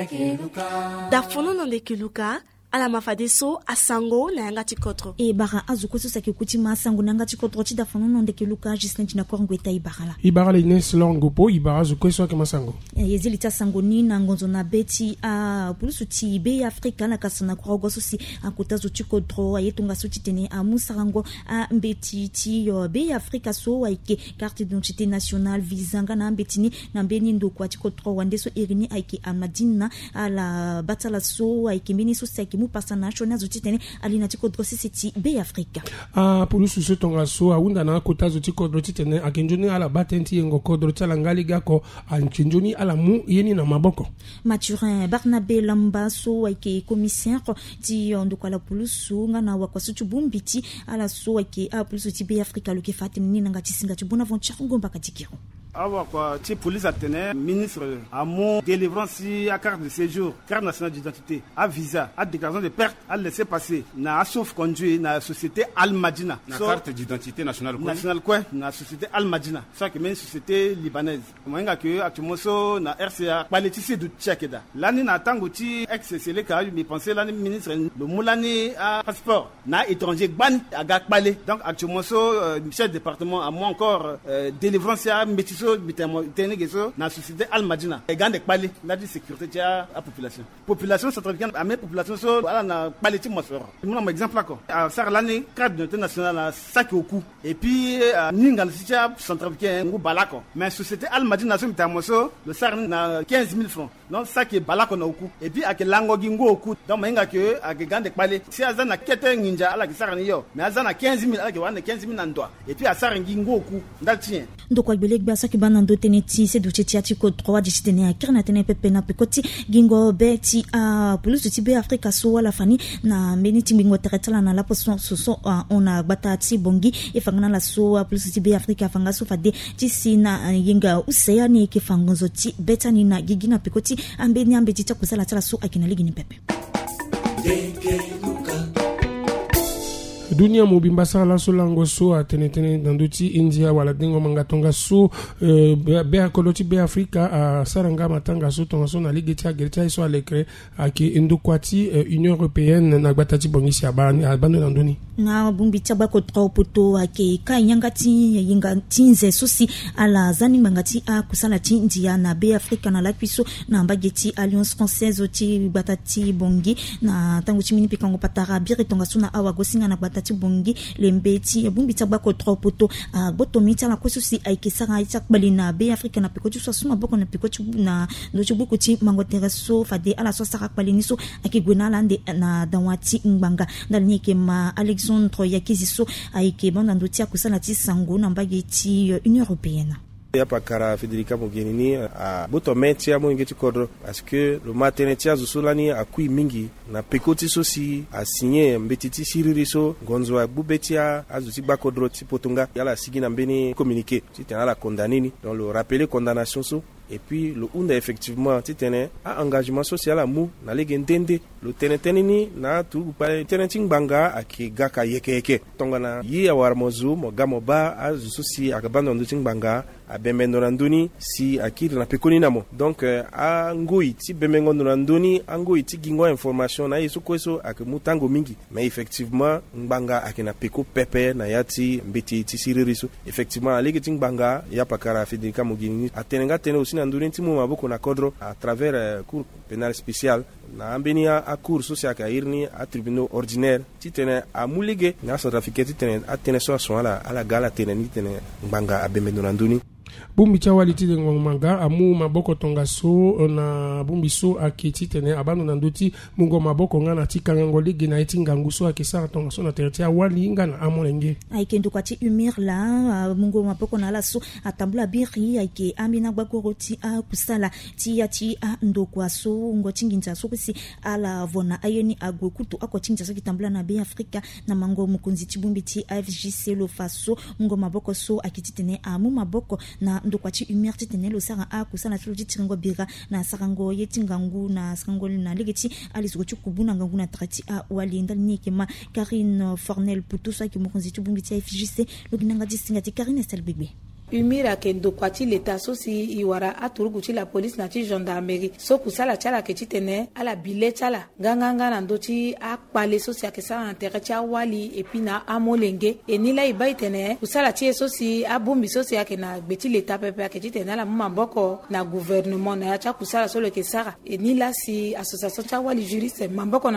dafono nande kiluka ala mafadeso asango na yanga tikotro e bara azukoso saki kuti masango na yanga tikotro ti dafono nande kiluka Gislin tina korngweta ibara Ines Longopo ibara zukoso ke masango yezili ta sango ni na ngonzo na beti a pulusu ti be Afrika na kasana krogoso si akutazo tikotro ayetunga so titene a musarango a mbeti ti yo be Afrika so aike carte d'identité nationale visanga na mbetini na mbeni ndo kwa tikotro wandeso irini aike amadina ala batala so aike mbeni so saki mu pasanacho na zotitene alina tikotro siti be Afrika pulusu so tonga so aunda na kutazo tikotro titene akenjoni ala batenti yengo kodro tsalangali gako ankenjoni ala mu yeni na maboko Mathurin Barnabé Lambaso aike commissaire di ndukala pulusu ngana wakwasu chubumbiti ala so aike a pulusu ti be Afrika loke fatini nanga tisinga tubona aventure ngomba katikiro awa kwa ti police atene ministre a mon délivrance à carte de séjour, carte nationale d'identité, à visa, à déclaration de perte, à laisser passer, na sauf conduit na société Al Madina. Na carte d'identité nationale quoi? Nationale quoi? Na société Al Madina. Ça que même société libanaise. Moyenga que actuellement so na RCA qualité du Tchakeda. L'année na tango ti ex-CCL ka me penser l'année ministre le moulani à passeport na étranger ban à gakbalé. Donc actuellement so chef département a moi encore délivrance à métiso bitenegeso na société Al Madina e gande kpali na di sécurité à population centrafricaine a mes population so ala na kpali ti mosoro mon exemple ko a sar l'année carte d'identité nationale à Sakoku et puis ningal si centrafricain ngu balako mais société Al Madina so mitamoso le sar na 15 000 francs non ça qui balako na oku et puis ak lango gingo oku donc menga que ak gande kpali si azana kete ninja ala ki sar ni yo mais azana 15 000 ala ki wana 15 000 nan doa et puis a sar ngingo oku ndal tien ndoko beleg basa ki banando teneti se duche ti atiko 3 di tene akirna tene pepe na pekoti gingo beti a pulusu ti be Afrika so wala fani na meni ti bingo teretala na la poso so ona batati bongi e fangana la so pulusu ti be Afrika fanga so fade ti sina yinga useya ni ke fangonzo ti betani na gigina pekoti ambeni ambeti ta kusala tala so akina ligini pepe dunia mobimba sala so lango so atenetene danduti India wala dengo mangatonga so be koloti be Afrika a saranga matanga so tonga so na ligue tia gertia so alekre aki ndukwati Union Européenne na gbatati bongisi abani abando ndoni na bumbi taba ko tropoto ake kanyanga ti yinga tinze sosi ala zani mangati a kusala ti India na be Afrika na lakwiso na mbageti Alliance Française ti gbatati bongi na tangu chimini pikango patara bire tonga so na awa gosinga na gbatati bongi lembeti bumbi taba ko tropoto a botomita la kosusi aike sanga itak balina be Afrika na pekoti so suma boko na pekoti na lochi buku ti mangotere so fade ala so saka balini so ake gwena lande na danwati ngbanga dalni ke ma Alexandre Yakiziso aike banda ndotia kusala ti sango na mbageti Union Européenne yapa kara Federica Mogherini a botometi ya mwingeti kodro parce que le maternité azusulani akui mingi na pekoti sosi a signé mbetiti siririso gonzo bubetia azuti bakodro ti potunga yala sigi na mbeni communiqué ti tena la condamnini donc le rappeler condamnation so et puis le unda effectivement ti tene a engagement social amu na lege ndende le teneteni na tu pa teneting banga aki gaka yeke tonga na yi awarmozu mo gamoba azususi akabando nduting banga a bemendo nduni si akiri na pekoni namo donc a ngoi ti bemengo nduni angoi ti gingo information na yesu kweso akamutango mingi mais effectivement ngbanga akina peko pepe na yati mbiti ti siririso effectivement alege ting banga ya pakara Federica Mogherini atenenga tene aussi na nduni ti mu maboko na kodro à travers cour pénal spécial na ambenia a cour social ka irni a tribunal ordinaire ti tene a mulige na centrafricain ti tene a tene so ala gala tene ni tene ngbanga a bemendo nduni bumbi chawali ti dengo manga amu maboko tonga so na bumbi so akiti tene abano na nduti mungo maboko ngana ti kangango ligi na iti ngangu so akisa tonga so na tertia wali ngana amolenge aikendo kwa ti umir la mungo maboko na la so atambula biri aike amina gbakoroti a kusala ti ya ti a ndokwa so ngo tinginza so kusi ala vona ayeni agokutu akotinginza so kitambula na be Afrika na mango mukunzi ti bumbi ti FJC lo faso mungo maboko so akiti tene amu maboko na ndokwati umir titene lo sara a kusala tulu tiringo bira na sarango yetingangu na sarango na legeti alizo kubuna ngangu na trati a walinda nike ma Karine Fornel Poutou so ki mukunzi tu bumbi ti FJC lo ginanga disinga ti Karine Estelbebe umira kendo kwati leta sosi iwara aturuguchi la police na ti gendarmerie so kusala chala ke chitene ala bile chala nganga na ndoti akpale sosi akesala na tere cha wali epina amolenge enila ibaitene kusala ti sosi abumbi sosi yake na beti leta pepe ake chitene ala mamboko na gouvernement na cha kusala solo ke sara enila si association cha wali juriste mamboko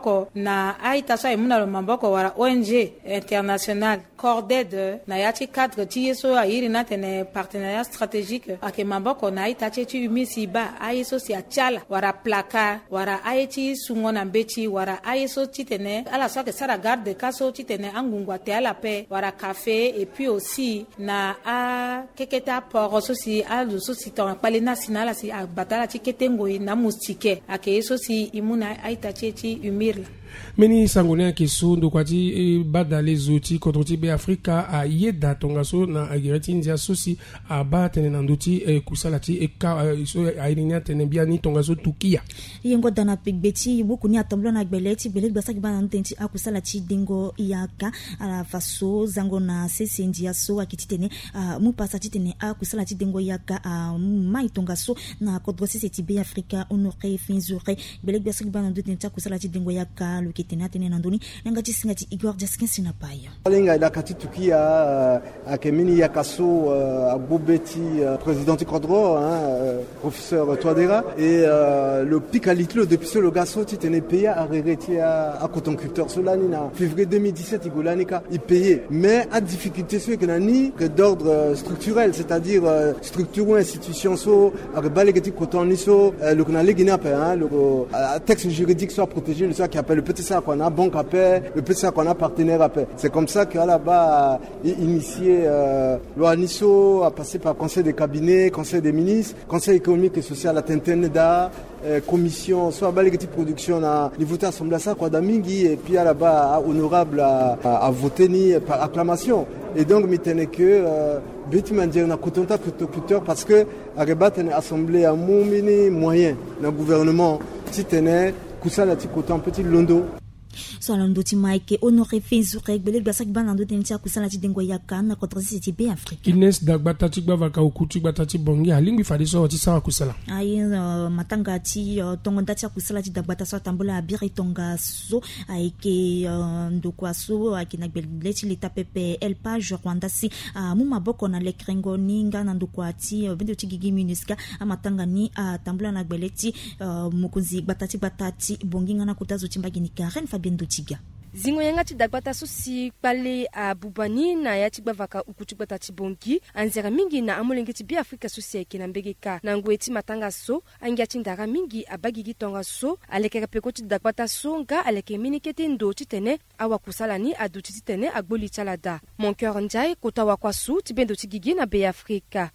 na aita so imuna lo mamboko wara ONG international corded na yachi cadre ti yeso ayiri na tene partenariat stratégique ake mamboko na aita ti umisi ba ayeso si achala wara plaka wara ayeti sungona mbeti wara ayeso ti tene ala so ke sara garde kaso ti tene angungwa te ala pe wara café et puis aussi na a keketa poro so si alu so si ton pale national si batala ti ketengo na mustike ake yeso si imuna aita ti umirla meni sangone ke so ndo kwati badale zoti kontroti be Afrika a yeda tongaso na agireti India sosi a batene na ndoti kusalati ka so airinya tene biani tongaso tukia yengo dana pigbeti buku ni atomlo na gbeleti beleg basaki bana ntenti akusalati dingo yaka ala faso zango na sesi India so akititene mu pasati tene akusalati dingo yaka mai tongaso na kodrosi seti be Afrika onore finzure beleg basaki bana ntenti akusalati dingo yaka lukitena tene nandoni ngati singati Igor Jaskin sinapaya linga ila katitukia akemini yakaso abobeti président Kodro professeur Touadéra et le picalitlo depuis le gaso titene payé à regretter à cotonculteur solani na février 2017 igolanika il payé mais à difficulté ce que nani que d'ordre structurel c'est-à-dire structure institution so abalégati cotoniso le connalé guinéen le texte juridique soit protégé le soit qui appelle le petit ça qu'on a banque à paix le petit ça qu'on a partenaire à paix c'est comme ça qu'à là-bas initié l'OANISO a passé par conseil des cabinets conseil des ministres conseil économique et social à Tinteneda commission soit balégati production na niveau d'assemblée ça quoi d'amingi et puis à là-bas honorable à voter ni par acclamation et donc mitene que beti mandier na kotonta culture parce que areba tene assemblée à moumini moyen na gouvernement titene kusala ti koton petit londo so ndoti Mike honoré finzure gbele basak banando tentia kusala ti dengo yaka na kontrosi ti be Afrika Ines dagbata ti gbavaka okuti gbata ti bongi alingi fadi so ti sawa kusala ai matanga ti tongonda ti kusala ti dagbata so tambula abiri tonga so aike ndokwa so akina gbele ti leta pepe el page Rwanda si mu maboko na lekrengo ninga na ndokwa ti bindo ti gigi minuska amatanga ni tambula na gbele ti mukunzi gbata ti bongi ngana kutazo ti mbagini Karen Fabien Dotiga zingo yanga ti dagbata susi pale a bubani na ya ti gbavaka ukuti gbata ti bongi anzera mingi na amolenge ti bi Afrika susi eke na mbegeka na ngwe ti matanga so angia ti ndara mingi abagigi tonga so alekera peko ti dagbata so nga aleke minike ti ndo ti tene awa kusala ni aduti ti tene agboli tsalada mon cœur njai kota wa kwa su ti bendo ti gigi na be Afrika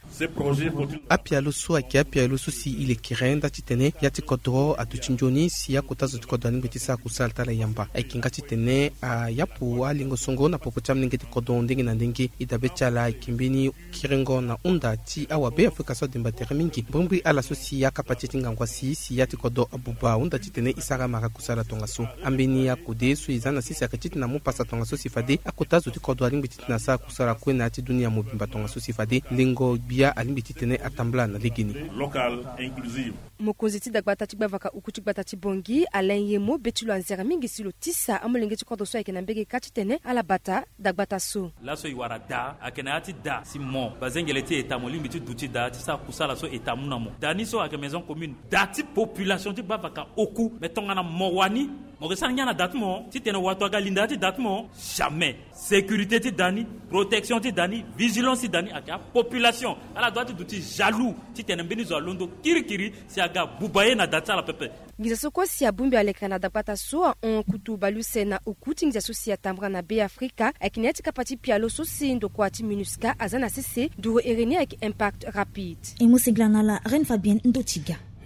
apialo so ake apialo susi ile kirenda ti tene ya ti kodro aduti njoni si ya kota zo ti kodro ni beti sa kusala tala yamba aikinga ti tene a yapu alingo songo na popo cham ningeti kodon ndenge na ndenge idabechala kimbini kirengo na unda ti awa be Afrika so dimba mingi bombi ala so si ya kapati ngangwa si ya ti kodo abuba unda ti tene isara mara kusala tonga so ambeni ya kode so izana sisi akati na mu pasa tonga so sifade akota zo ti kodo alimbi ti na sa kusala kwena ti dunia mo bimba tonga so sifade lingo bia alimbi ti tene atambla na ligini local inclusive mokonzi ti dagbata ti gbavaka ukuti gbata ti bongi alain yemo betulo anzera mingi silo tisa amolenge ti kodo so ayeke mbege kati tene ala bata dagbata so la so iwara da akene ati da si mo bazengele ti eta mo limbi ti duti da ti sa kusala so eta muna mo dani so ake maison commune da ti population ti gbavaka oku me tongana mo wani mo resana nyana dat mo ti tene watu aga linda ti dat mo jamais sécurité ti dani protection ti dani vigilance ti dani ake population ala doit ti duti jaloux ti tene mbeni zo londo kirikiri si aga bubaye na data la pepe ngiza soko si abumbi alekana na dagbata so on kutu baluse na ukuti ngiza so si atambra na be Afrika akineti kapati pialo so si ndokwa ti minuska azana sese duro ereni avec impact rapide imusigla na la Reine Fabienne Ndotiga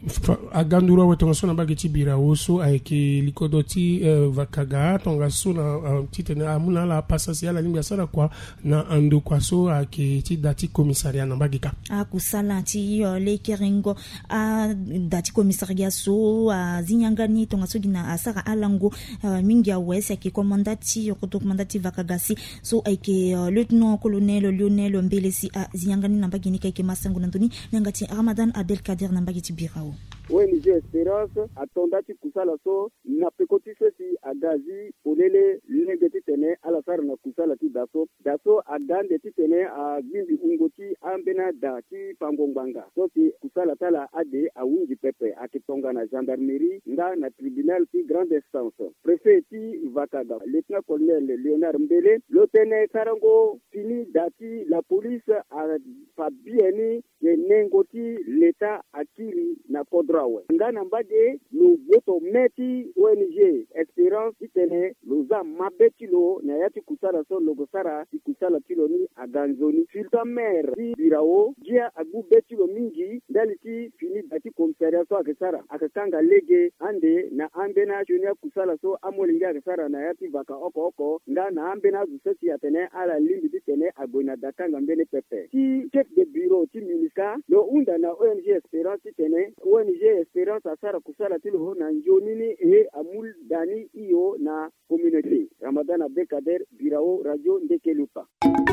agandura wetonga so na bageti birao so ayeke likodoti vakaga tonga so na titene amuna la pasasi ala limbi asala kwa na ando kwa so ayeke ti dati komisaria na bageka akusala ti lekeringo dati komisaria so zinyangani tonga so gina asara alango mingi ya west ayeke komandati vakagasi so ayeke lieutenant colonel Lionel Mbelesi zinyangani na bageni kayeke masango na ndoni nangati Ramadan Abdelkader na bageti birao ONG Espérance atondati kusala so na pekoti sesi agazi polele lenge titene ala sara na kusala ti daso agande titene agindi ungoti ambena da ti pangongbanga so si kusala tala ade awungi pepe akitonga na gendarmerie nga na tribunal ti grande instance préfet ti Vakaga lieutenant colonel Léonard Mbele lotene karango fini dati la police a fabieni ye nengoti l'état akiri na kodrawe ngana mbade lo goto meti ONG Espérance itene loza mabetilo na yati kusala so logosara ikusala kilo ni aganzoni filta mer ti birao jia agu betilo mingi ndali ti fini dati komisaria so akesara akakanga lege ande na ambena junia kusala so amolinga akesara na yati vaka oko ngana ambena zuseti atene ala limbi titene agona dakanga mbele pepe ti chef de bureau ti ministère lo unda na ONG Espérance titene ONG Espérance asara kusala tilo na njonini amul dani iyo na communauté Ramadan Abdelkader birao radio Ndekeluka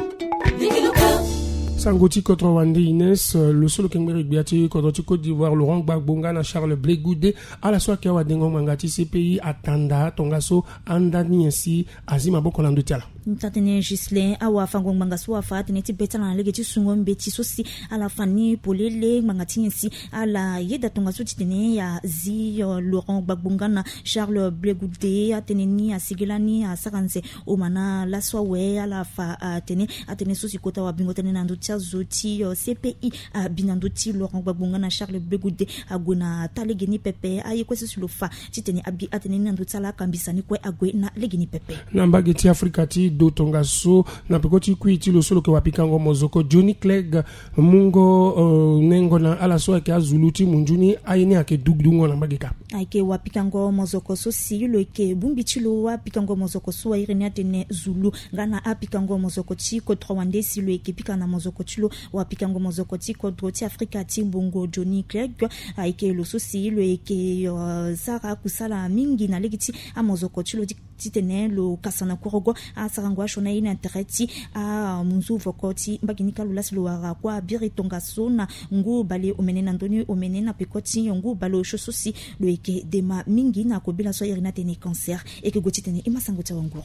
Sangoti contre Wande Ines, le solo kengmeri biati contre Côte d'Ivoire, Laurent Gbagbo na Charles Blé Goudé, à la soirée wa dengo mangati CPI atanda tongaso andani ainsi azima boko lando tiala. Tatene Gislin awa fango mangaso afa teneti betala na legeti sungo mbeti sosi ala fani polele mangati ainsi ala yeda tongaso titene ya zi Laurent Gbagbo na Charles Blé Goudé ateneni asigilani asakanze omana la soirée ala fa atene sosi kota wa bingo tene nando zoti CPI binandoti Laurent Gbagbo na Charles Blé Goudé agona talegeni pepe ayekwese sulofa titeni abi ateni nando tsala kambisani kwe agwe na legeni pepe namba geti Afrika ti do tonga so na pekoti kuiti lo solo ke wapikango mozoko Johnny Clegg mungo nengo na ala so ke azuluti munjuni ayeni ake dugdungo na bageka ayeke wapikango mozoko so si lo ke bumbitilo wapikango mozoko so irene atene zulu ngana apikango mozoko ti contre Wande si lo ke pikana mozoko tilo wapikango mozoko ti contre ti Afrika ti bongo Johnny Clegg ayeke lo so si lo ke sara kusala mingi na legiti amozoko tilo titene lo kasana korogo asarangwa shona ina intereti munzu vokoti mbaginika lulas lo wara kwa biritonga sona ngu bale omenena ndoni omenena pekoti ngu balo shososi lo eke dema mingi na kobila so irina tene cancer eke gotitene imasango ta wanguru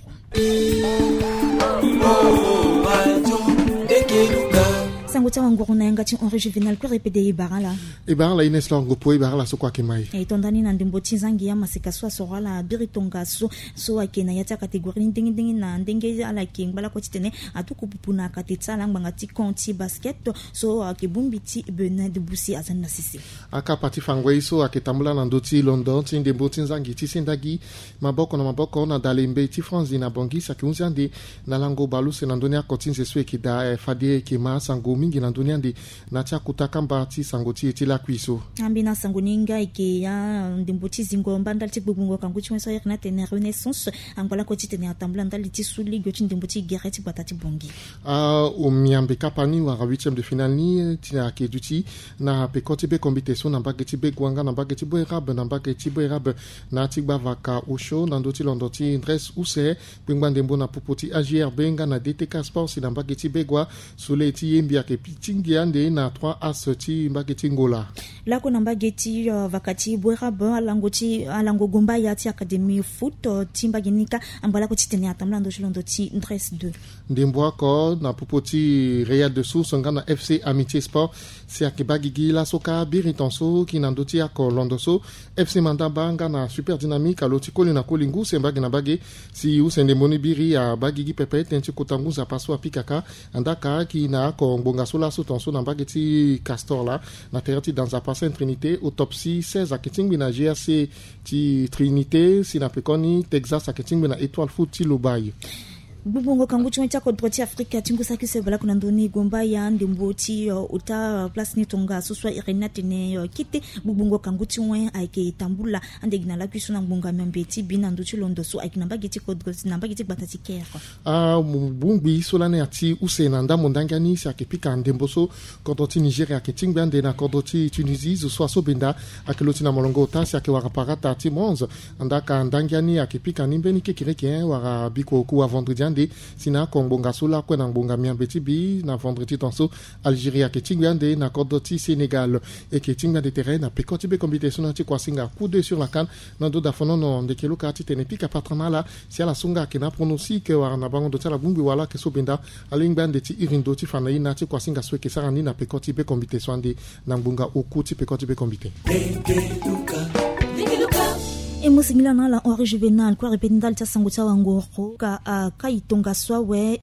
Sangota wanguru na yanga ti Henri Juvenal ko repede ibarala Ines Longopo ibarala so kwa kimai tondani na ndimbo tinzangi ya masika so sorala biritonga so akena yata kategori ndingi na ndenge ala kingbala ko titene atuku pupuna katetsala nganga ti konti basket so akibumbiti Benin de Boussi azana sisi aka pati fangwe so aketambula na ndoti London ti ndimbo tinzangi ti sendagi maboko na dalembe ti France na bongi sakiunzande na lango baluse na ndoni akotinze so ekida fadi kema sango mingi na ndoni ande na tia kutakamba ti sango ti eti la kwiso ambina sango ninga ike ya ndimbo ti zingo mbanda ti gbungo kangu ti so yerna tene renaissance angala ko ti tene atambula ndali ti suli go ti ndimbo ti guerre ti batati bongi o miambe kapani wa 8e de finale ni ti akeduti na pekoti be competition na bageti be gwanga na bageti bo erabe na ti gbavaka osho na ndoti londo ti dress use pingba ndembo na popoti AGR benga na DTK Sports na bageti begwa sule ti yembi ake pitingi ande na 3 as ti bageti ngola lako na bageti vakati bo erabe alango gomba ya ti academy foot ti mbaginika ambala ko ti tene atambula ndo londo ti dress 2 ndembo ko na popoti Real de Source ngana FC Amitié Sport si akibagigi la soka biritonso ki nandoti ako londoso FC Mandamba ngana super dynamique aloti koli na kolingu sembagi na bage si usende moni biri a bagigi pepe tenti kotangu za paso apikaka andaka ki na ko ngbonga sola so tonso na bageti Castor la na terati dans la Saint Trinité autopsie 16 aketingbi na GRC ti Trinité si na pekoni Texas aketingbi na Étoile Foot ti Lobaye bubongo kangu chuma cha kodroti Afrika tingu saki se bala kuna ndoni gomba ya ndemboti uta place ni tonga suswa irenate ne kite bubongo kangu chuma aike tambula ande gina la kwisuna ngunga mbeti bina nduchi londo so aike namba giti kodroti namba giti batati kera bungbi solane ati usena ndamo ndangani si ake pika ndemboso kodroti Nigeria ke tingbande na kodroti Tunisie so so benda akeloti na molongo ta si ake waraparata ati monza andaka ndangani ake pika nimbeni ke kireke wara biko ku a vendredi sina kongbonga sola ko na ngbonga miambeti bi na vendredi tonso Algeria ke tingande na kodoti Sénégal et ke tingande terrain na pekoti be compétition anti kwa singa coup de sur la CAN na do da fono no de kelo kati tenepika patronala si ala sunga ke na pronostic wa na bango do tala bumbi wala ke so benda alingbande ti irindo ti fana ina ti kwa singa so ke sarani na pekoti be compétition de na ngbonga okuti pekoti be compétition e musimila na la ori juvenal kwa rependal cha sango cha wangoro ka itonga swa we